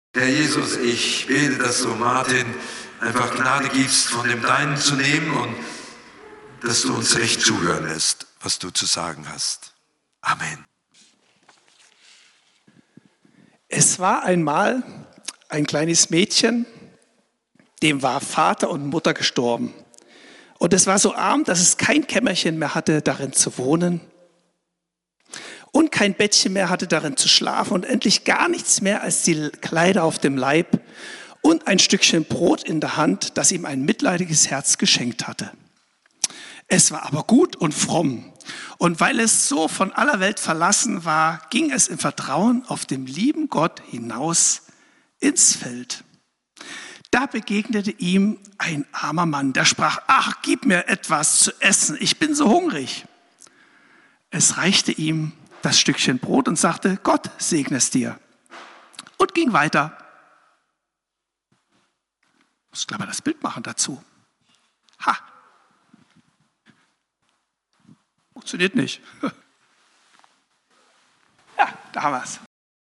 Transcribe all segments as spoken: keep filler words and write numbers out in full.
Herr Jesus, ich bete, dass du Martin einfach Gnade gibst, von dem Deinen zu nehmen und dass du uns recht zuhören lässt, was du zu sagen hast. Amen. Es war einmal ein kleines Mädchen, dem war Vater und Mutter gestorben. Und es war so arm, dass es kein Kämmerchen mehr hatte, darin zu wohnen. Und kein Bettchen mehr hatte, darin zu schlafen. Und endlich gar nichts mehr als die Kleider auf dem Leib und ein Stückchen Brot in der Hand, das ihm ein mitleidiges Herz geschenkt hatte. Es war aber gut und fromm. Und weil es so von aller Welt verlassen war, ging es im Vertrauen auf den lieben Gott hinaus ins Feld. Da begegnete ihm ein armer Mann, der sprach: Ach, gib mir etwas zu essen, ich bin so hungrig. Es reichte ihm das Stückchen Brot und sagte: Gott segne es dir. Und ging weiter. Ich muss gleich mal das Bild machen dazu. Ha! Funktioniert nicht. Ja, da haben wir es.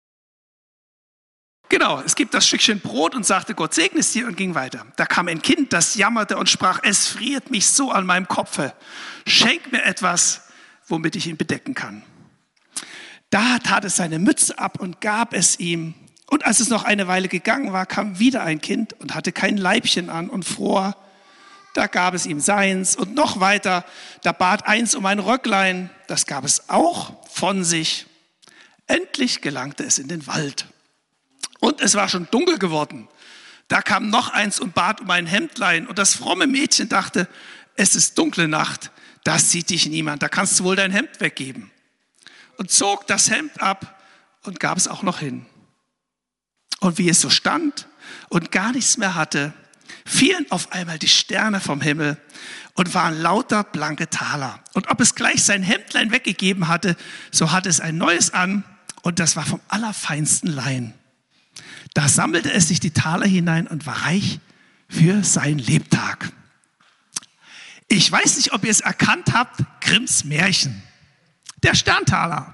Genau, es gibt das Stückchen Brot und sagte: Gott segne es dir, und ging weiter. Da kam ein Kind, das jammerte und sprach: Es friert mich so an meinem Kopfe. Schenk mir etwas, womit ich ihn bedecken kann. Da tat es seine Mütze ab und gab es ihm. Und als es noch eine Weile gegangen war, kam wieder ein Kind und hatte kein Leibchen an und fror. Da gab es ihm seins. Und noch weiter, da bat eins um ein Röcklein. Das gab es auch von sich. Endlich gelangte es in den Wald. Und es war schon dunkel geworden. Da kam noch eins und bat um ein Hemdlein. Und das fromme Mädchen dachte: Es ist dunkle Nacht, da sieht dich niemand, da kannst du wohl dein Hemd weggeben. Und zog das Hemd ab und gab es auch noch hin. Und wie es so stand und gar nichts mehr hatte, fielen auf einmal die Sterne vom Himmel und waren lauter blanke Taler. Und ob es gleich sein Hemdlein weggegeben hatte, so hatte es ein neues an, und das war vom allerfeinsten Lein. Da sammelte es sich die Taler hinein und war reich für sein Lebtag. Ich weiß nicht, ob ihr es erkannt habt: Grimms Märchen, der Sterntaler.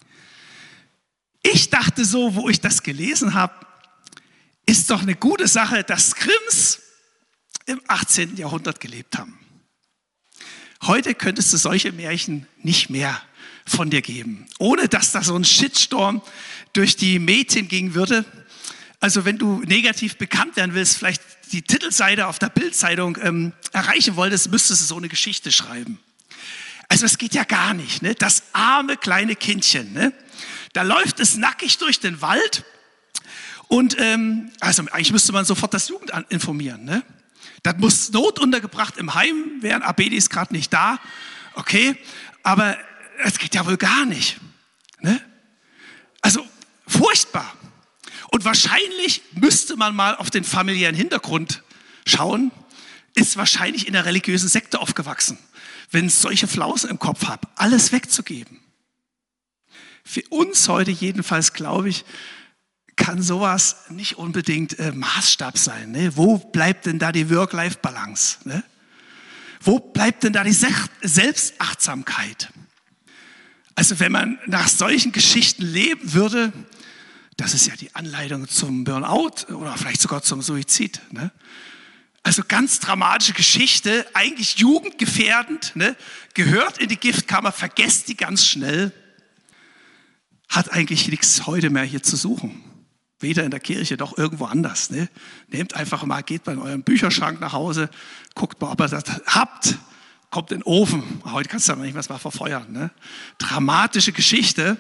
Ich dachte so, wo ich das gelesen habe, ist doch eine gute Sache, dass Grimms im achtzehnten Jahrhundert gelebt haben. Heute könntest du solche Märchen nicht mehr von dir geben, ohne dass da so ein Shitstorm durch die Medien gehen würde. Also wenn du negativ bekannt werden willst, vielleicht die Titelseite auf der Bild-Zeitung ähm, erreichen wolltest, müsstest du so eine Geschichte schreiben. Also das geht ja gar nicht, ne? Das arme kleine Kindchen, ne? Da läuft es nackig durch den Wald und ähm, also eigentlich müsste man sofort das Jugendamt informieren, ne? Das muss notuntergebracht im Heim werden. Abedi ist gerade nicht da, okay, aber es geht ja wohl gar nicht, ne? Also furchtbar. Und wahrscheinlich müsste man mal auf den familiären Hintergrund schauen. Ist wahrscheinlich in einer religiösen Sekte aufgewachsen, wenn es solche Flausen im Kopf hat, alles wegzugeben. Für uns heute jedenfalls, glaube ich, kann sowas nicht unbedingt äh, Maßstab sein. Ne? Wo bleibt denn da die Work-Life-Balance? Ne? Wo bleibt denn da die Se- Selbstachtsamkeit? Also wenn man nach solchen Geschichten leben würde, das ist ja die Anleitung zum Burnout oder vielleicht sogar zum Suizid. Ne? Also ganz dramatische Geschichte, eigentlich jugendgefährdend, ne? Gehört in die Giftkammer, vergesst die ganz schnell. Hat eigentlich nichts heute mehr hier zu suchen. Weder in der Kirche noch irgendwo anders. Ne? Nehmt einfach mal, geht bei eurem Bücherschrank nach Hause, guckt mal, ob ihr das habt, kommt in den Ofen. Heute kannst du aber nicht was mal verfeuern. Ne? Dramatische Geschichte.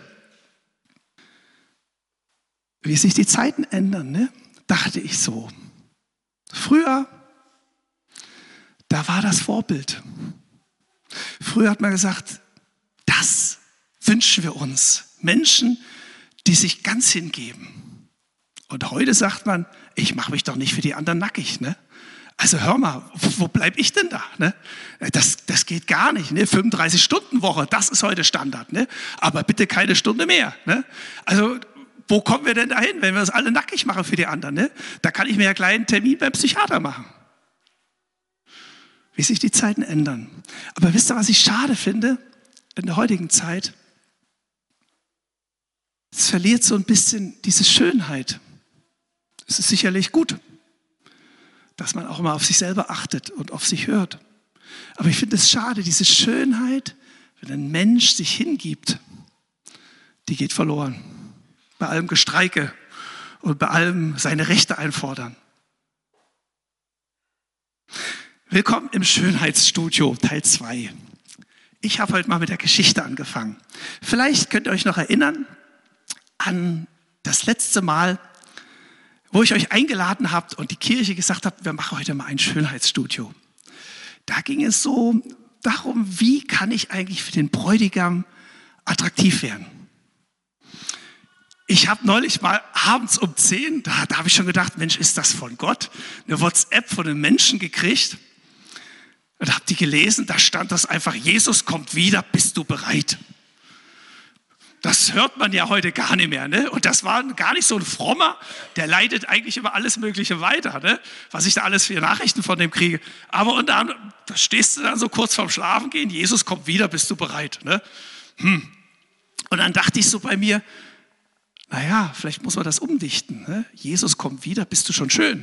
Wie sich die Zeiten ändern, ne? Dachte ich so. Früher, da war das Vorbild. Früher hat man gesagt, das wünschen wir uns. Menschen, die sich ganz hingeben. Und heute sagt man, ich mache mich doch nicht für die anderen nackig. Ne? Also hör mal, wo, wo bleibe ich denn da? Ne? Das, das geht gar nicht. Ne? fünfunddreißig Stunden Woche, das ist heute Standard. Ne? Aber bitte keine Stunde mehr. Ne? Also wo kommen wir denn dahin, wenn wir uns alle nackig machen für die anderen? Ne? Da kann ich mir ja gleich einen Termin beim Psychiater machen. Wie sich die Zeiten ändern. Aber wisst ihr, was ich schade finde in der heutigen Zeit? Es verliert so ein bisschen diese Schönheit. Es ist sicherlich gut, dass man auch mal auf sich selber achtet und auf sich hört. Aber ich finde es schade, diese Schönheit, wenn ein Mensch sich hingibt, die geht verloren. Bei allem Gestreike und bei allem seine Rechte einfordern. Willkommen im Schönheitsstudio, Teil zwei. Ich habe heute mal mit der Geschichte angefangen. Vielleicht könnt ihr euch noch erinnern an das letzte Mal, wo ich euch eingeladen habt und die Kirche gesagt hat, wir machen heute mal ein Schönheitsstudio. Da ging es so darum, wie kann ich eigentlich für den Bräutigam attraktiv werden. Ich habe neulich mal abends um zehn, da, da habe ich schon gedacht, Mensch, ist das von Gott? Eine WhatsApp von einem Menschen gekriegt und habe die gelesen, da stand das einfach, Jesus kommt wieder, bist du bereit? Das hört man ja heute gar nicht mehr, ne? Und das war gar nicht so ein Frommer, der leitet eigentlich immer alles Mögliche weiter, ne? Was ich da alles für Nachrichten von dem kriege. Aber unter anderem, da stehst du dann so kurz vorm Schlafengehen, Jesus kommt wieder, bist du bereit, ne? Hm. Und dann dachte ich so bei mir, naja, vielleicht muss man das umdichten, ne? Jesus kommt wieder, bist du schon schön?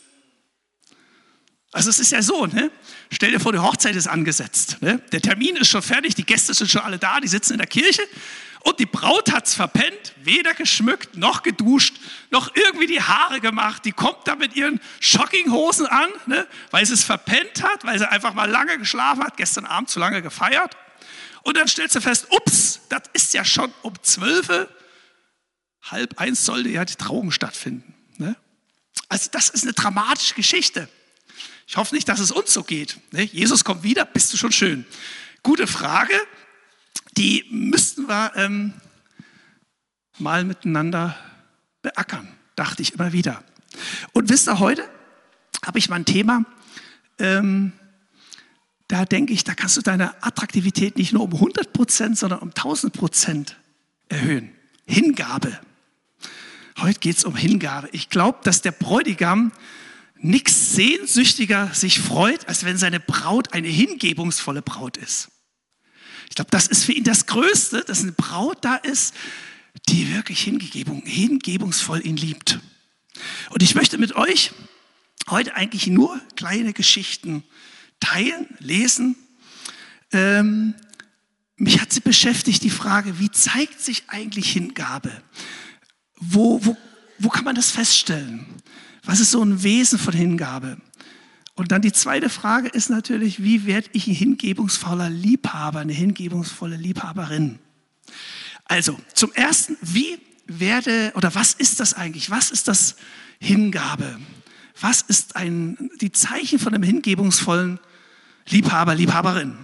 Also es ist ja so, ne? Stell dir vor, die Hochzeit ist angesetzt, ne? Der Termin ist schon fertig, die Gäste sind schon alle da, die sitzen in der Kirche. Und die Braut hat es verpennt, weder geschmückt, noch geduscht, noch irgendwie die Haare gemacht. Die kommt da mit ihren Jogginghosen an, ne, weil sie es verpennt hat, weil sie einfach mal lange geschlafen hat, gestern Abend zu lange gefeiert. Und dann stellt sie fest, ups, das ist ja schon um zwölf, halb eins sollte ja die Trauung stattfinden. Ne? Also das ist eine dramatische Geschichte. Ich hoffe nicht, dass es uns so geht. Ne? Jesus kommt wieder, bist du schon schön? Gute Frage. Die müssten wir ähm, mal miteinander beackern, dachte ich immer wieder. Und wisst ihr, heute habe ich mal ein Thema, ähm, da denke ich, da kannst du deine Attraktivität nicht nur um hundert Prozent, sondern um tausend Prozent erhöhen. Hingabe. Heute geht es um Hingabe. Ich glaube, dass der Bräutigam nichts sehnsüchtiger sich freut, als wenn seine Braut eine hingebungsvolle Braut ist. Ich glaube, das ist für ihn das Größte, dass eine Braut da ist, die wirklich hingebung, hingebungsvoll ihn liebt. Und ich möchte mit euch heute eigentlich nur kleine Geschichten teilen, lesen. Ähm, mich hat sie beschäftigt, die Frage, wie zeigt sich eigentlich Hingabe? Wo, wo, wo kann man das feststellen? Was ist so ein Wesen von Hingabe? Und dann die zweite Frage ist natürlich, wie werde ich ein hingebungsvoller Liebhaber, eine hingebungsvolle Liebhaberin? Also zum Ersten, wie werde, oder was ist das eigentlich? Was ist das Hingabe? Was ist ein, die Zeichen von einem hingebungsvollen Liebhaber, Liebhaberin?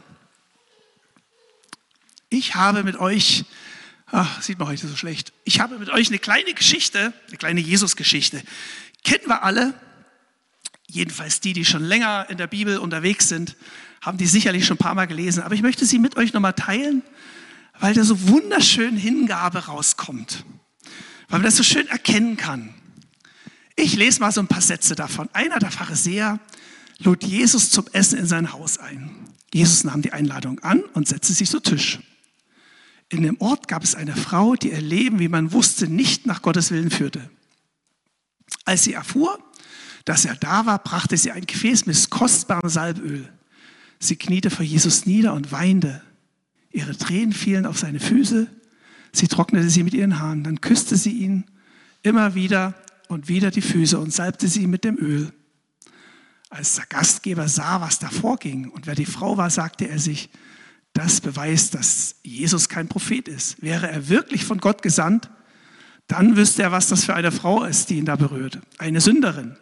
Ich habe mit euch, ach, sieht man heute so schlecht, ich habe mit euch eine kleine Geschichte, eine kleine Jesus-Geschichte. Kennen wir alle. Jedenfalls die, die schon länger in der Bibel unterwegs sind, haben die sicherlich schon ein paar Mal gelesen. Aber ich möchte sie mit euch nochmal teilen, weil da so wunderschön Hingabe rauskommt. Weil man das so schön erkennen kann. Ich lese mal so ein paar Sätze davon. Einer der Pharisäer lud Jesus zum Essen in sein Haus ein. Jesus nahm die Einladung an und setzte sich zu Tisch. In dem Ort gab es eine Frau, die ihr Leben, wie man wusste, nicht nach Gottes Willen führte. Als sie erfuhr, dass er da war, brachte sie ein Gefäß mit kostbarem Salböl. Sie kniete vor Jesus nieder und weinte. Ihre Tränen fielen auf seine Füße. Sie trocknete sie mit ihren Haaren. Dann küsste sie ihn immer wieder und wieder die Füße und salbte sie mit dem Öl. Als der Gastgeber sah, was da vorging und wer die Frau war, sagte er sich, das beweist, dass Jesus kein Prophet ist. Wäre er wirklich von Gott gesandt, dann wüsste er, was das für eine Frau ist, die ihn da berührt. Eine Sünderin.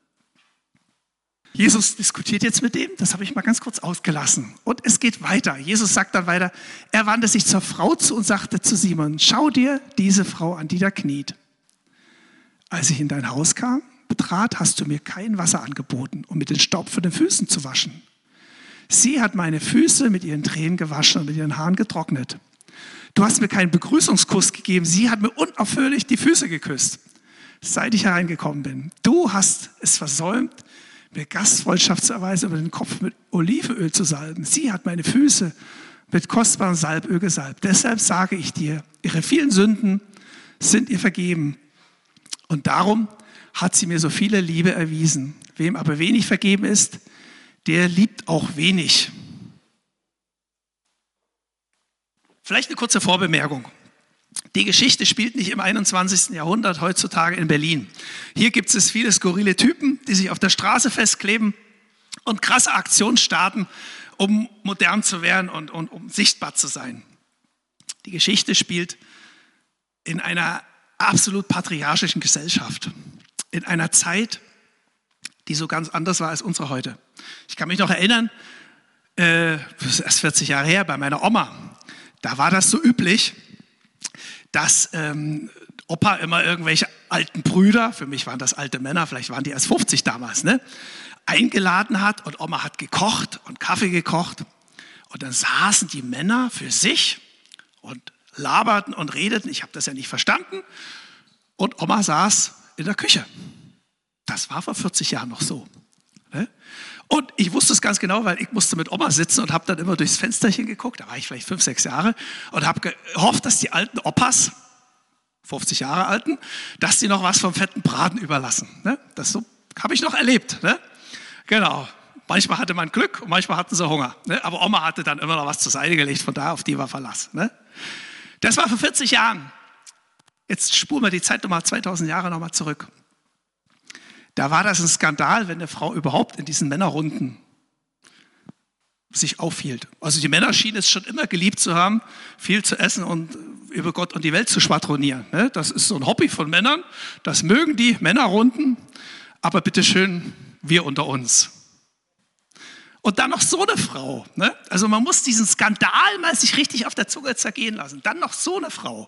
Jesus diskutiert jetzt mit dem, das habe ich mal ganz kurz ausgelassen. Und es geht weiter. Jesus sagt dann weiter, er wandte sich zur Frau zu und sagte zu Simon, schau dir diese Frau an, die da kniet. Als ich in dein Haus kam, betrat, hast du mir kein Wasser angeboten, um mit den Staub von den Füßen zu waschen. Sie hat meine Füße mit ihren Tränen gewaschen und mit ihren Haaren getrocknet. Du hast mir keinen Begrüßungskuss gegeben, sie hat mir unaufhörlich die Füße geküsst, seit ich hereingekommen bin. Du hast es versäumt, mir Gastfreundschaft zu erweisen, über den Kopf mit Olivenöl zu salben. Sie hat meine Füße mit kostbarem Salböl gesalbt. Deshalb sage ich dir, ihre vielen Sünden sind ihr vergeben. Und darum hat sie mir so viele Liebe erwiesen. Wem aber wenig vergeben ist, der liebt auch wenig. Vielleicht eine kurze Vorbemerkung. Die Geschichte spielt nicht im einundzwanzigsten Jahrhundert heutzutage in Berlin. Hier gibt es viele skurrile Typen, die sich auf der Straße festkleben und krasse Aktionen starten, um modern zu werden und, und um sichtbar zu sein. Die Geschichte spielt in einer absolut patriarchischen Gesellschaft, in einer Zeit, die so ganz anders war als unsere heute. Ich kann mich noch erinnern, äh, das ist erst vierzig Jahre her, bei meiner Oma, da war das so üblich, dass ähm, Opa immer irgendwelche alten Brüder, für mich waren das alte Männer, vielleicht waren die erst fünfzig damals, ne, eingeladen hat und Oma hat gekocht und Kaffee gekocht und dann saßen die Männer für sich und laberten und redeten, ich habe das ja nicht verstanden und Oma saß in der Küche. Das war vor vierzig Jahren noch so. Ne? Und ich wusste es ganz genau, weil ich musste mit Oma sitzen und habe dann immer durchs Fensterchen geguckt, da war ich vielleicht fünf, sechs Jahre und habe gehofft, dass die alten Opas, fünfzig Jahre alten, dass die noch was vom fetten Braten überlassen. Ne? Das so habe ich noch erlebt. Ne? Genau. Manchmal hatte man Glück und manchmal hatten sie Hunger. Ne? Aber Oma hatte dann immer noch was zur Seite gelegt, von da auf die war Verlass. Ne? Das war vor vierzig Jahren. Jetzt spuren wir die Zeit nochmal zweitausend Jahre nochmal zurück. Da war das ein Skandal, wenn eine Frau überhaupt in diesen Männerrunden sich aufhielt. Also die Männer schienen es schon immer geliebt zu haben, viel zu essen und über Gott und die Welt zu schwadronieren. Das ist so ein Hobby von Männern, das mögen die Männerrunden, aber bitteschön, wir unter uns. Und dann noch so eine Frau. Also man muss diesen Skandal mal sich richtig auf der Zunge zergehen lassen. Dann noch so eine Frau.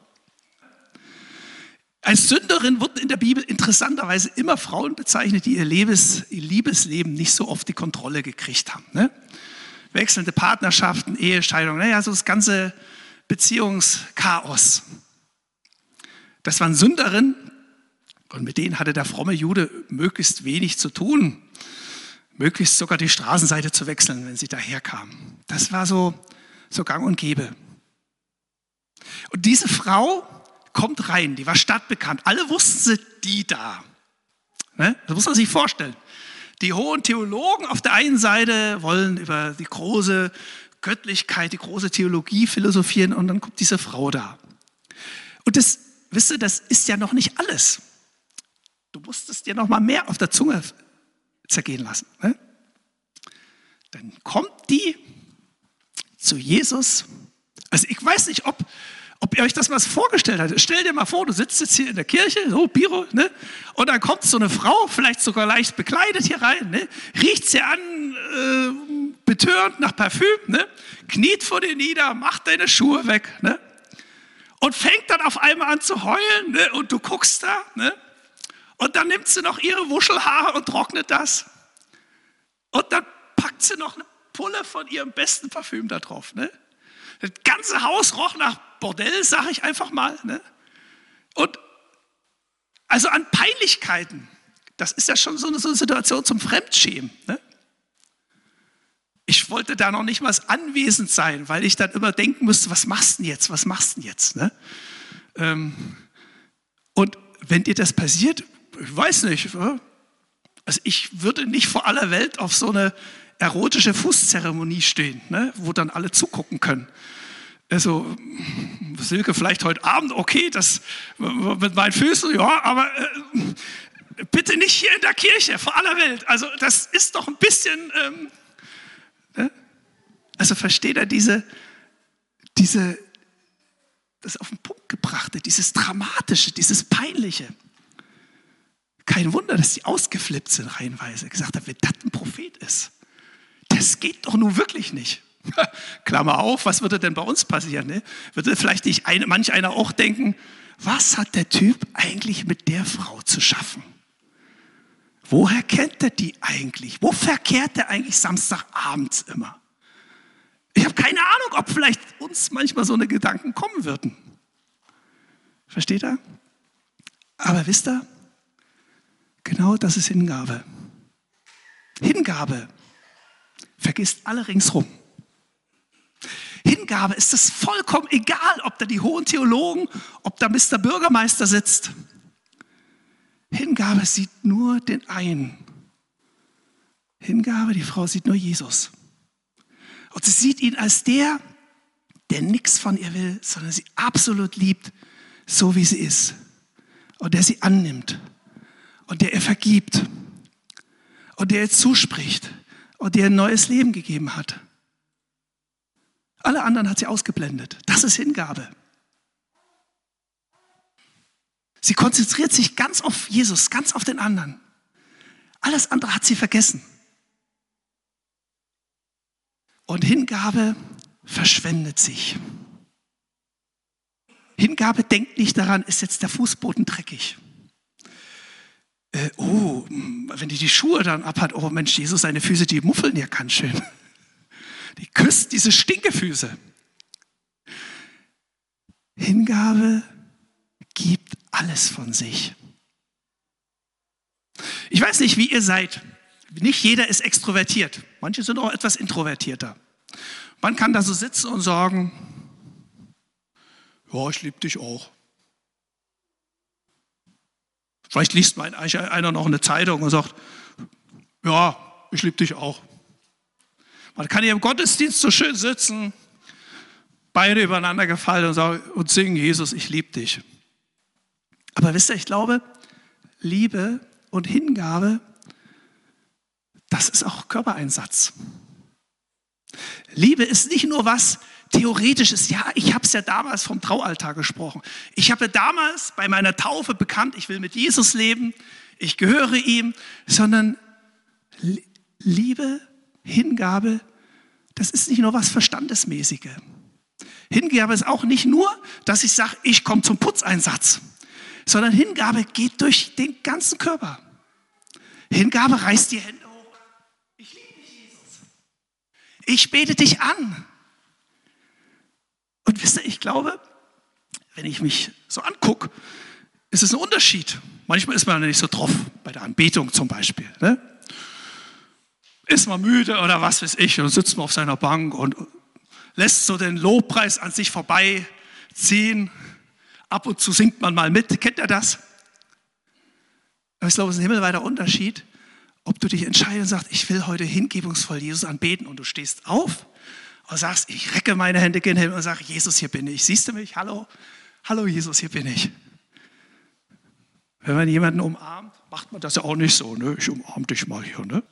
Als Sünderin wurden in der Bibel interessanterweise immer Frauen bezeichnet, die ihr, Lebens, ihr Liebesleben nicht so oft die Kontrolle gekriegt haben. Ne? Wechselnde Partnerschaften, Ehescheidungen, naja, so das ganze Beziehungschaos. Das waren Sünderinnen und mit denen hatte der fromme Jude möglichst wenig zu tun. Möglichst sogar die Straßenseite zu wechseln, wenn sie daherkamen. Das war so, so gang und gäbe. Und diese Frau kommt rein, die war stadtbekannt. Alle wussten sie, die da. Ne? Das muss man sich vorstellen. Die hohen Theologen auf der einen Seite wollen über die große Göttlichkeit, die große Theologie philosophieren und dann kommt diese Frau da. Und das, wisst ihr, das ist ja noch nicht alles. Du musst es dir noch mal mehr auf der Zunge zergehen lassen. Ne? Dann kommt die zu Jesus. Also ich weiß nicht, ob Ob ihr euch das mal vorgestellt habt. Stell dir mal vor, du sitzt jetzt hier in der Kirche, so Biro, ne? Und dann kommt so eine Frau, vielleicht sogar leicht bekleidet hier rein, ne? Riecht sie an, äh, betörend nach Parfüm, ne? Kniet vor dir nieder, macht deine Schuhe weg, ne? Und fängt dann auf einmal an zu heulen, ne? Und du guckst da, ne? Und dann nimmt sie noch ihre Wuschelhaare und trocknet das. Und dann packt sie noch eine Pulle von ihrem besten Parfüm da drauf, ne? Das ganze Haus roch nach Bordell, sage ich einfach mal. Ne? Und also an Peinlichkeiten, das ist ja schon so eine, so eine Situation zum Fremdschämen. Ne? Ich wollte da noch nicht mal anwesend sein, weil ich dann immer denken musste, was machst du denn jetzt, was machst du denn jetzt? Ne? Ähm, und wenn dir das passiert, ich weiß nicht, also ich würde nicht vor aller Welt auf so eine erotische Fußzeremonie stehen, ne, wo dann alle zugucken können. Also, Silke, vielleicht heute Abend, okay, das mit meinen Füßen, ja, aber äh, bitte nicht hier in der Kirche, vor aller Welt. Also, das ist doch ein bisschen, ähm, ne? Also versteht er diese, diese, das auf den Punkt gebrachte, dieses Dramatische, dieses Peinliche. Kein Wunder, dass die ausgeflippt sind reihenweise, gesagt haben, wenn das ein Prophet ist. Das geht doch nun wirklich nicht. Klammer auf, was würde denn bei uns passieren? Ne? Würde vielleicht nicht ein, manch einer auch denken, was hat der Typ eigentlich mit der Frau zu schaffen? Woher kennt er die eigentlich? Wo verkehrt er eigentlich Samstagabends immer? Ich habe keine Ahnung, ob vielleicht uns manchmal so eine Gedanken kommen würden. Versteht ihr? Aber wisst ihr, genau das ist Hingabe. Hingabe vergisst alle ringsrum. Hingabe ist es vollkommen egal, ob da die hohen Theologen, ob da Mister Bürgermeister sitzt. Hingabe sieht nur den einen. Hingabe, die Frau sieht nur Jesus. Und sie sieht ihn als der, der nichts von ihr will, sondern sie absolut liebt, so wie sie ist. Und der sie annimmt. Und der ihr vergibt. Und der ihr zuspricht. Und der ihr ein neues Leben gegeben hat. Alle anderen hat sie ausgeblendet. Das ist Hingabe. Sie konzentriert sich ganz auf Jesus, ganz auf den anderen. Alles andere hat sie vergessen. Und Hingabe verschwendet sich. Hingabe denkt nicht daran, ist jetzt der Fußboden dreckig. Äh, oh, wenn die die Schuhe dann abhat, oh Mensch, Jesus, seine Füße, die muffeln ja ganz schön. Die küsst diese Stinkefüße. Hingabe gibt alles von sich. Ich weiß nicht, wie ihr seid. Nicht jeder ist extrovertiert. Manche sind auch etwas introvertierter. Man kann da so sitzen und sagen, ja, ich liebe dich auch. Vielleicht liest mal einer noch eine Zeitung und sagt, ja, ich liebe dich auch. Man kann hier im Gottesdienst so schön sitzen, Beine übereinander gefallen und, sagen, und singen, Jesus, ich liebe dich. Aber wisst ihr, ich glaube, Liebe und Hingabe, das ist auch Körpereinsatz. Liebe ist nicht nur was Theoretisches. Ja, ich habe es ja damals vom Traualtar gesprochen. Ich habe damals bei meiner Taufe bekannt, ich will mit Jesus leben, ich gehöre ihm, sondern Liebe, Hingabe, das ist nicht nur was Verstandesmäßige. Hingabe ist auch nicht nur, dass ich sage, ich komme zum Putzeinsatz, sondern Hingabe geht durch den ganzen Körper. Hingabe reißt die Hände hoch. Ich liebe dich, Jesus. Ich bete dich an. Und wisst ihr, ich glaube, wenn ich mich so angucke, ist es ein Unterschied. Manchmal ist man nicht so drauf, bei der Anbetung zum Beispiel. Ne? Ist man müde oder was weiß ich und sitzt man auf seiner Bank und lässt so den Lobpreis an sich vorbeiziehen. Ab und zu singt man mal mit. Kennt ihr das? Aber ich glaube, es ist ein himmelweiter Unterschied, ob du dich entscheidest und sagst, ich will heute hingebungsvoll Jesus anbeten und du stehst auf und sagst, ich recke meine Hände gen Himmel und sage, Jesus, hier bin ich. Siehst du mich? Hallo? Hallo, Jesus, hier bin ich. Wenn man jemanden umarmt, macht man das ja auch nicht so. Ne? Ich umarme dich mal hier. Ne?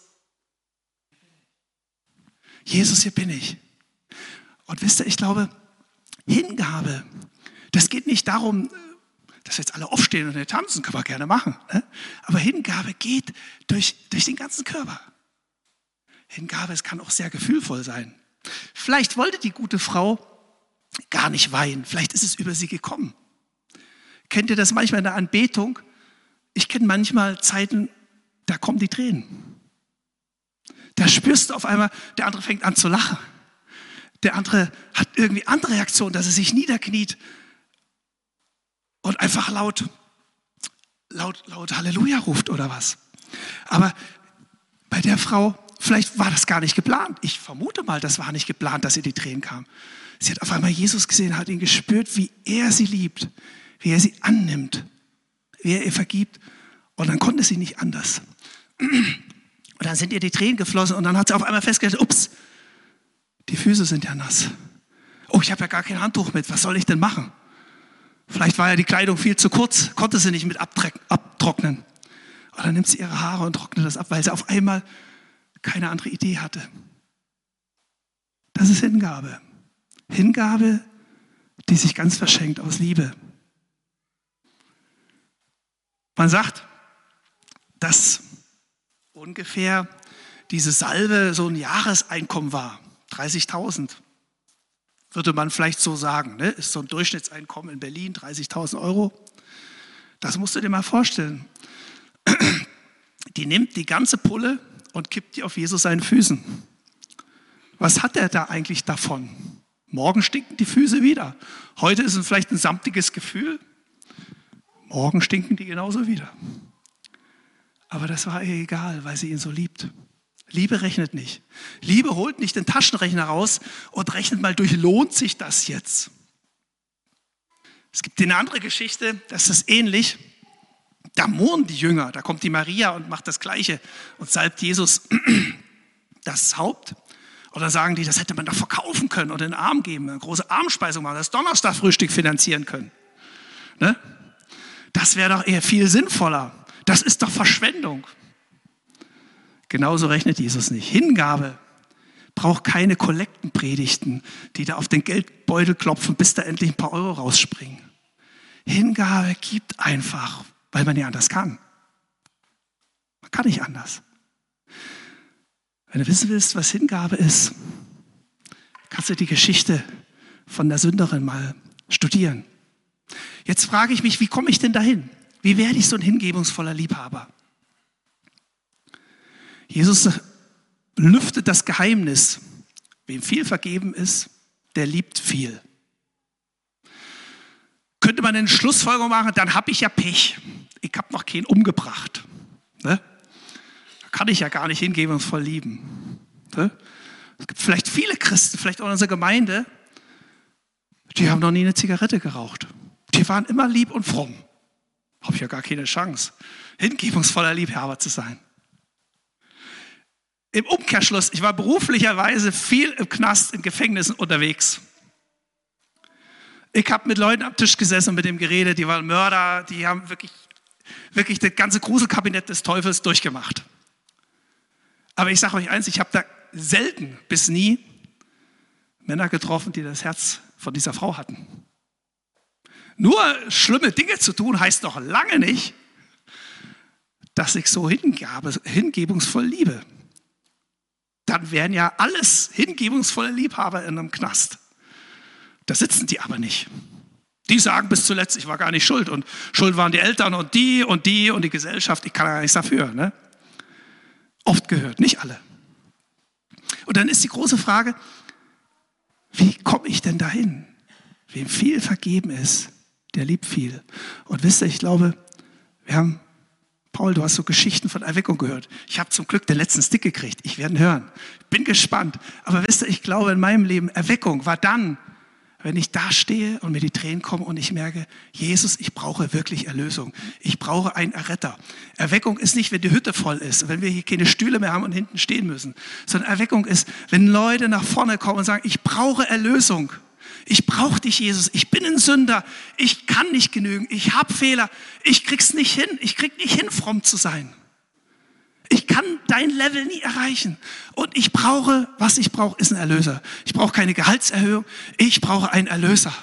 Jesus, hier bin ich. Und wisst ihr, ich glaube, Hingabe, das geht nicht darum, dass wir jetzt alle aufstehen und tanzen, können wir gerne machen. Ne? Aber Hingabe geht durch, durch den ganzen Körper. Hingabe, es kann auch sehr gefühlvoll sein. Vielleicht wollte die gute Frau gar nicht weinen. Vielleicht ist es über sie gekommen. Kennt ihr das manchmal in der Anbetung? Ich kenne manchmal Zeiten, da kommen die Tränen. Da spürst du auf einmal, der andere fängt an zu lachen. Der andere hat irgendwie andere Reaktionen, dass er sich niederkniet und einfach laut, laut, laut Halleluja ruft oder was. Aber bei der Frau, vielleicht war das gar nicht geplant. Ich vermute mal, das war nicht geplant, dass ihr die Tränen kamen. Sie hat auf einmal Jesus gesehen, hat ihn gespürt, wie er sie liebt, wie er sie annimmt, wie er ihr vergibt. Und dann konnte sie nicht anders. Und dann sind ihr die Tränen geflossen und dann hat sie auf einmal festgestellt, ups, die Füße sind ja nass. Oh, ich habe ja gar kein Handtuch mit, was soll ich denn machen? Vielleicht war ja die Kleidung viel zu kurz, konnte sie nicht mit abtrocknen. Und dann nimmt sie ihre Haare und trocknet das ab, weil sie auf einmal keine andere Idee hatte. Das ist Hingabe. Hingabe, die sich ganz verschenkt aus Liebe. Man sagt, dass ungefähr diese Salbe so ein Jahreseinkommen war. dreißigtausend. Würde man vielleicht so sagen. Ne? Ist so ein Durchschnittseinkommen in Berlin, dreißigtausend Euro. Das musst du dir mal vorstellen. Die nimmt die ganze Pulle und kippt die auf Jesus seinen Füßen. Was hat er da eigentlich davon? Morgen stinken die Füße wieder. Heute ist es vielleicht ein samtiges Gefühl. Morgen stinken die genauso wieder. Aber das war ihr egal, weil sie ihn so liebt. Liebe rechnet nicht. Liebe holt nicht den Taschenrechner raus und rechnet mal durch, lohnt sich das jetzt? Es gibt eine andere Geschichte, das ist ähnlich. Da murren die Jünger, da kommt die Maria und macht das Gleiche und salbt Jesus das Haupt. Oder sagen die, das hätte man doch verkaufen können oder in den Arm geben, eine große Armspeisung machen, das Donnerstagfrühstück finanzieren können. Ne? Das wäre doch eher viel sinnvoller. Das ist doch Verschwendung. Genauso rechnet Jesus nicht. Hingabe braucht keine Kollektenpredigten, die da auf den Geldbeutel klopfen, bis da endlich ein paar Euro rausspringen. Hingabe gibt einfach, weil man ja anders kann. Man kann nicht anders. Wenn du wissen willst, was Hingabe ist, kannst du die Geschichte von der Sünderin mal studieren. Jetzt frage ich mich, wie komme ich denn dahin? Wie werde ich so ein hingebungsvoller Liebhaber? Jesus lüftet das Geheimnis. Wem viel vergeben ist, der liebt viel. Könnte man eine Schlussfolgerung machen, dann habe ich ja Pech. Ich habe noch keinen umgebracht. Ne? Da kann ich ja gar nicht hingebungsvoll lieben. Ne? Es gibt vielleicht viele Christen, vielleicht auch in unserer Gemeinde, die haben noch nie eine Zigarette geraucht. Die waren immer lieb und fromm. Habe ich ja gar keine Chance, hingebungsvoller Liebhaber zu sein. Im Umkehrschluss, ich war beruflicherweise viel im Knast, in Gefängnissen unterwegs. Ich habe mit Leuten am Tisch gesessen und mit dem geredet, die waren Mörder, die haben wirklich, wirklich das ganze Gruselkabinett des Teufels durchgemacht. Aber ich sage euch eins, ich habe da selten bis nie Männer getroffen, die das Herz von dieser Frau hatten. Nur schlimme Dinge zu tun, heißt noch lange nicht, dass ich so hingabe, hingebungsvoll liebe. Dann wären ja alles hingebungsvolle Liebhaber in einem Knast. Da sitzen die aber nicht. Die sagen bis zuletzt, ich war gar nicht schuld. Und schuld waren die Eltern und die und die und die Gesellschaft. Ich kann ja nichts dafür. Ne? Oft gehört, nicht alle. Und dann ist die große Frage, wie komme ich denn dahin? Wem viel vergeben ist, der liebt viel. Und wisst ihr, ich glaube, wir haben, Paul, du hast so Geschichten von Erweckung gehört. Ich habe zum Glück den letzten Stick gekriegt. Ich werde ihn hören. Bin gespannt. Aber wisst ihr, ich glaube in meinem Leben, Erweckung war dann, wenn ich da stehe und mir die Tränen kommen und ich merke, Jesus, ich brauche wirklich Erlösung. Ich brauche einen Erretter. Erweckung ist nicht, wenn die Hütte voll ist, wenn wir hier keine Stühle mehr haben und hinten stehen müssen, sondern Erweckung ist, wenn Leute nach vorne kommen und sagen, ich brauche Erlösung. Ich brauche dich, Jesus. Ich bin ein Sünder. Ich kann nicht genügen. Ich habe Fehler. Ich krieg's nicht hin. Ich krieg nicht hin, fromm zu sein. Ich kann dein Level nie erreichen. Und ich brauche, was ich brauche, ist ein Erlöser. Ich brauche keine Gehaltserhöhung. Ich brauche einen Erlöser.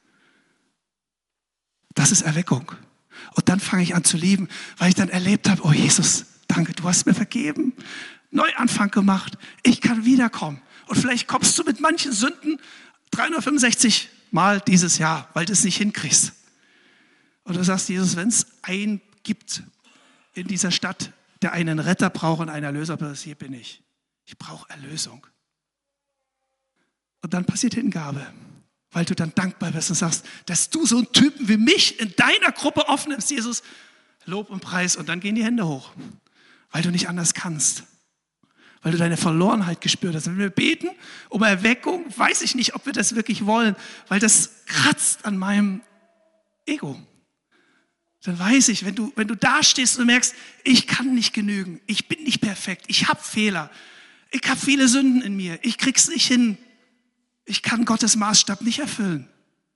Das ist Erweckung. Und dann fange ich an zu lieben, weil ich dann erlebt habe, oh Jesus, danke, du hast mir vergeben, Neuanfang gemacht. Ich kann wiederkommen. Und vielleicht kommst du mit manchen Sünden dreihundertfünfundsechzig Mal dieses Jahr, weil du es nicht hinkriegst. Und du sagst, Jesus, wenn es einen gibt in dieser Stadt, der einen Retter braucht und einen Erlöser, hier bin ich. Ich brauche Erlösung. Und dann passiert Hingabe, weil du dann dankbar bist und sagst, dass du so einen Typen wie mich in deiner Gruppe aufnimmst, Jesus, Lob und Preis. Und dann gehen die Hände hoch, weil du nicht anders kannst. Weil du deine Verlorenheit gespürt hast. Wenn wir beten um Erweckung, weiß ich nicht, ob wir das wirklich wollen, weil das kratzt an meinem Ego. Dann weiß ich, wenn du, wenn du da stehst und merkst, ich kann nicht genügen, ich bin nicht perfekt, ich habe Fehler, ich habe viele Sünden in mir, ich krieg's nicht hin, ich kann Gottes Maßstab nicht erfüllen.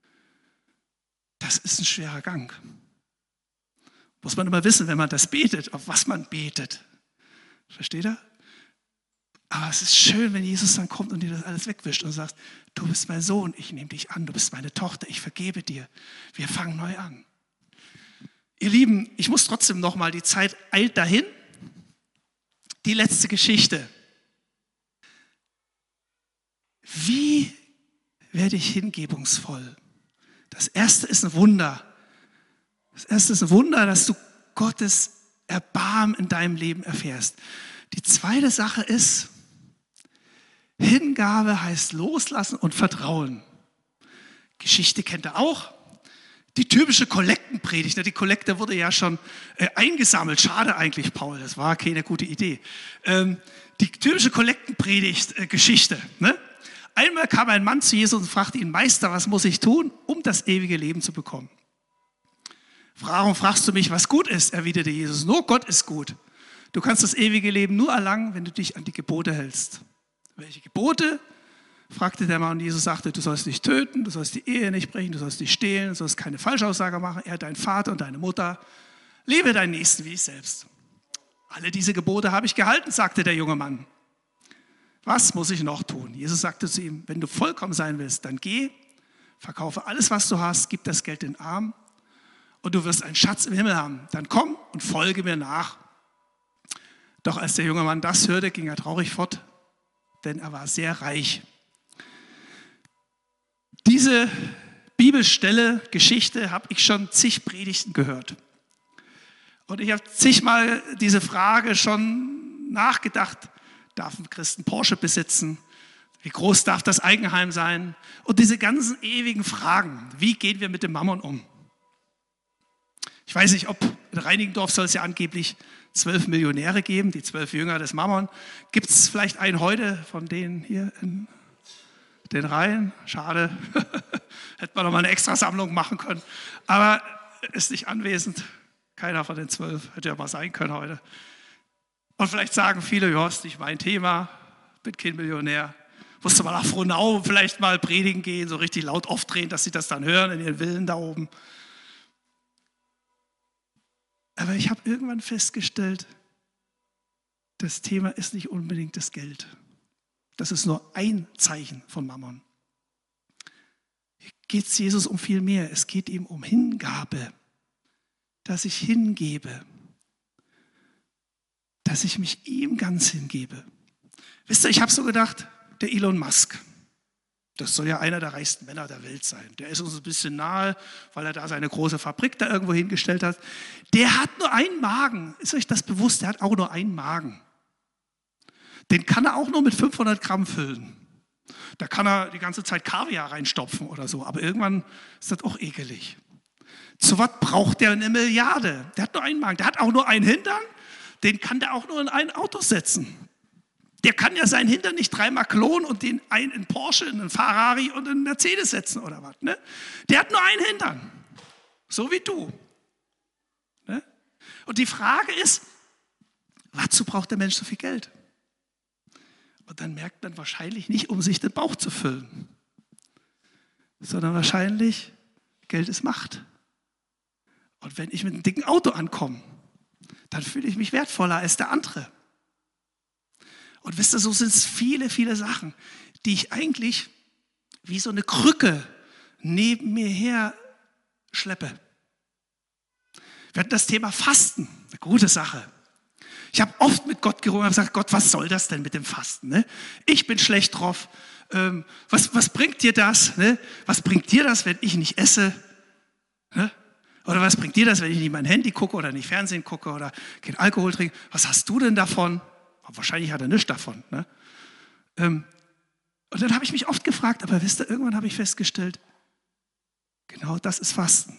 Das ist ein schwerer Gang. Muss man immer wissen, wenn man das betet, auf was man betet. Versteht ihr? Aber es ist schön, wenn Jesus dann kommt und dir das alles wegwischt und sagt, du bist mein Sohn, ich nehme dich an, du bist meine Tochter, ich vergebe dir. Wir fangen neu an. Ihr Lieben, ich muss trotzdem noch mal, die Zeit eilt dahin. Die letzte Geschichte. Wie werde ich hingebungsvoll? Das erste ist ein Wunder. Das erste ist ein Wunder, dass du Gottes Erbarmen in deinem Leben erfährst. Die zweite Sache ist, Hingabe heißt loslassen und vertrauen. Geschichte kennt ihr auch. Die typische Kollektenpredigt, die Kollekte wurde ja schon äh, eingesammelt. Schade eigentlich, Paul, das war keine gute Idee. Ähm, die typische Kollektenpredigt-Geschichte. Äh, ne? Einmal kam ein Mann zu Jesus und fragte ihn, Meister, was muss ich tun, um das ewige Leben zu bekommen? Warum fragst du mich, was gut ist? Erwiderte Jesus. Nur Gott ist gut. Du kannst das ewige Leben nur erlangen, wenn du dich an die Gebote hältst. Welche Gebote? Fragte der Mann. Und Jesus sagte, du sollst nicht töten, du sollst die Ehe nicht brechen, du sollst nicht stehlen, du sollst keine Falschaussage machen. Er, dein Vater und deine Mutter. Liebe deinen Nächsten wie dich selbst. Alle diese Gebote habe ich gehalten, sagte der junge Mann. Was muss ich noch tun? Jesus sagte zu ihm, wenn du vollkommen sein willst, dann geh, verkaufe alles, was du hast, gib das Geld den Armen und du wirst einen Schatz im Himmel haben. Dann komm und folge mir nach. Doch als der junge Mann das hörte, ging er traurig fort, denn er war sehr reich. Diese Bibelstelle, Geschichte, habe ich schon zig Predigten gehört. Und ich habe zigmal diese Frage schon nachgedacht, darf ein Christ einen Porsche besitzen? Wie groß darf das Eigenheim sein? Und diese ganzen ewigen Fragen, wie gehen wir mit dem Mammon um? Ich weiß nicht, ob in Reinickendorf soll es ja angeblich zwölf Millionäre geben, die zwölf Jünger des Mammon. Gibt es vielleicht einen heute von denen hier in den Reihen? Schade, hätte man noch mal eine Extrasammlung machen können. Aber ist nicht anwesend, keiner von den zwölf, hätte ja mal sein können heute. Und vielleicht sagen viele, ja, ist nicht mein Thema, bin kein Millionär. Musste mal nach Frohnau vielleicht mal predigen gehen, so richtig laut aufdrehen, dass sie das dann hören in ihren Villen da oben. Aber ich habe irgendwann festgestellt, das Thema ist nicht unbedingt das Geld. Das ist nur ein Zeichen von Mammon. Hier geht es Jesus um viel mehr. Es geht ihm um Hingabe, dass ich hingebe, dass ich mich ihm ganz hingebe. Wisst ihr, ich habe so gedacht, der Elon Musk, das soll ja einer der reichsten Männer der Welt sein. Der ist uns ein bisschen nahe, weil er da seine große Fabrik da irgendwo hingestellt hat. Der hat nur einen Magen. Ist euch das bewusst? Der hat auch nur einen Magen. Den kann er auch nur mit fünfhundert Gramm füllen. Da kann er die ganze Zeit Kaviar reinstopfen oder so. Aber irgendwann ist das auch ekelig. Zu was braucht der eine Milliarde? Der hat nur einen Magen. Der hat auch nur einen Hintern. Den kann der auch nur in ein Auto setzen. Der kann ja seinen Hintern nicht dreimal klonen und den einen in Porsche, in einen Ferrari und in einen Mercedes setzen oder was. Ne? Der hat nur einen Hintern. So wie du. Ne? Und die Frage ist, wozu braucht der Mensch so viel Geld? Und dann merkt man wahrscheinlich nicht, um sich den Bauch zu füllen, sondern wahrscheinlich, Geld ist Macht. Und wenn ich mit einem dicken Auto ankomme, dann fühle ich mich wertvoller als der andere. Und wisst ihr, so sind es viele, viele Sachen, die ich eigentlich wie so eine Krücke neben mir her schleppe. Wir hatten das Thema Fasten, eine gute Sache. Ich habe oft mit Gott gerungen und gesagt, Gott, was soll das denn mit dem Fasten? Ne? Ich bin schlecht drauf. Ähm, was, was bringt dir das? Ne? Was bringt dir das, wenn ich nicht esse? Ne? Oder was bringt dir das, wenn ich nicht mein Handy gucke oder nicht Fernsehen gucke oder kein Alkohol trinke? Was hast du denn davon? Wahrscheinlich hat er nichts davon. Ne? Ähm, und dann habe ich mich oft gefragt, aber wisst ihr, irgendwann habe ich festgestellt, genau das ist Fasten.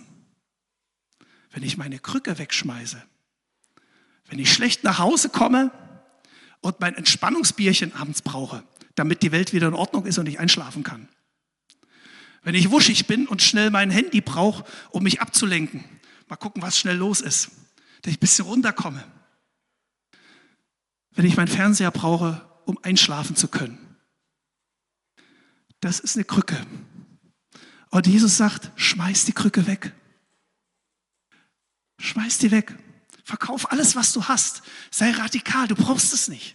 Wenn ich meine Krücke wegschmeiße, wenn ich schlecht nach Hause komme und mein Entspannungsbierchen abends brauche, damit die Welt wieder in Ordnung ist und ich einschlafen kann. Wenn ich wuschig bin und schnell mein Handy brauche, um mich abzulenken, mal gucken, was schnell los ist, dass ich ein bisschen runterkomme. Wenn ich meinen Fernseher brauche, um einschlafen zu können. Das ist eine Krücke. Und Jesus sagt, schmeiß die Krücke weg. Schmeiß die weg. Verkauf alles, was du hast. Sei radikal, du brauchst es nicht.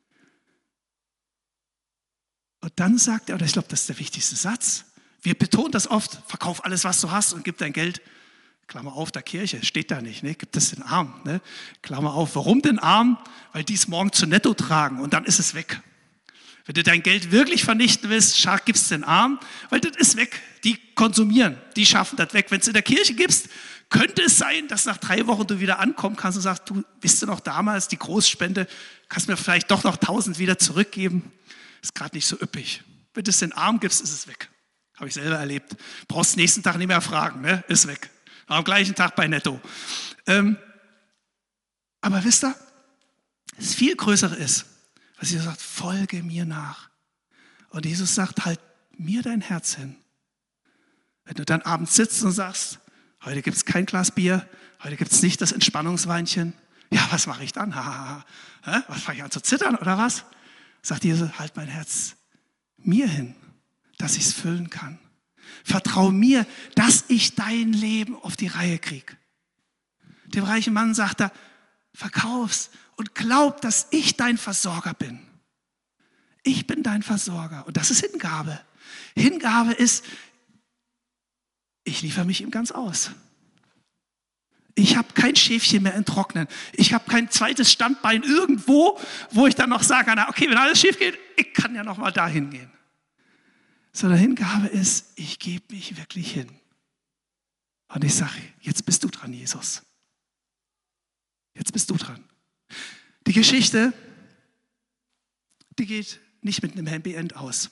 Und dann sagt er, und ich glaube, das ist der wichtigste Satz, wir betonen das oft, verkauf alles, was du hast und gib dein Geld, Klammer auf, der Kirche, steht da nicht, ne? Gib das den Armen. Ne? Klammer auf, warum den Armen? Weil die es morgen zu netto tragen und dann ist es weg. Wenn du dein Geld wirklich vernichten willst, gib es den Armen, weil das ist weg. Die konsumieren, die schaffen das weg. Wenn du es in der Kirche gibst, könnte es sein, dass nach drei Wochen du wieder ankommen kannst und sagst, du, wisst du noch damals, die Großspende, kannst mir vielleicht doch noch tausend wieder zurückgeben. Ist gerade nicht so üppig. Wenn du es den Armen gibst, ist es weg. Habe ich selber erlebt. Brauchst nächsten Tag nicht mehr fragen, ne? Ist weg. Am gleichen Tag bei Netto. Ähm, aber wisst ihr, das viel Größere ist, was Jesus sagt, folge mir nach. Und Jesus sagt, halt mir dein Herz hin. Wenn du dann abends sitzt und sagst, Heute gibt es kein Glas Bier, heute gibt es nicht das Entspannungsweinchen. Ja, was mache ich dann? Ha, ha, ha. Was fange ich an zu zittern oder was? Sagt Jesus, halt mein Herz mir hin, dass ich es füllen kann. Vertrau mir, dass ich dein Leben auf die Reihe kriege. Dem reichen Mann sagt er, verkauf's und glaub, dass ich dein Versorger bin. Ich bin dein Versorger. Und das ist Hingabe. Hingabe ist, ich liefere mich ihm ganz aus. Ich habe kein Schäfchen mehr in Trocknen. Ich habe kein zweites Standbein irgendwo, wo ich dann noch sagen kann, okay, wenn alles schief geht, ich kann ja noch mal dahin gehen. Sondern Hingabe ist, ich gebe mich wirklich hin. Und ich sage, jetzt bist du dran, Jesus. Jetzt bist du dran. Die Geschichte, die geht nicht mit einem Happy End aus.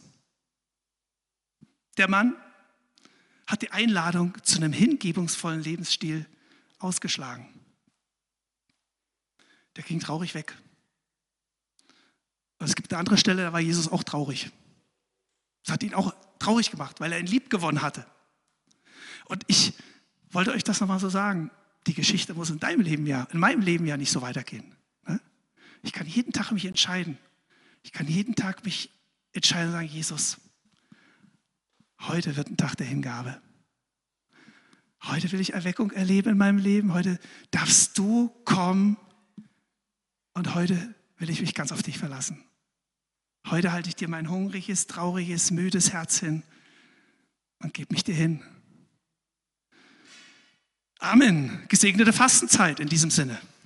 Der Mann hat die Einladung zu einem hingebungsvollen Lebensstil ausgeschlagen. Der ging traurig weg. Und es gibt eine andere Stelle, da war Jesus auch traurig. Das hat ihn auch traurig gemacht, weil er ihn lieb gewonnen hatte. Und ich wollte euch das nochmal so sagen. Die Geschichte muss in deinem Leben ja, in meinem Leben ja nicht so weitergehen. Ich kann jeden Tag mich entscheiden. Ich kann jeden Tag mich entscheiden und sagen, Jesus, heute wird ein Tag der Hingabe. Heute will ich Erweckung erleben in meinem Leben. Heute darfst du kommen. Und heute will ich mich ganz auf dich verlassen. Heute halte ich dir mein hungriges, trauriges, müdes Herz hin und gebe mich dir hin. Amen. Gesegnete Fastenzeit in diesem Sinne.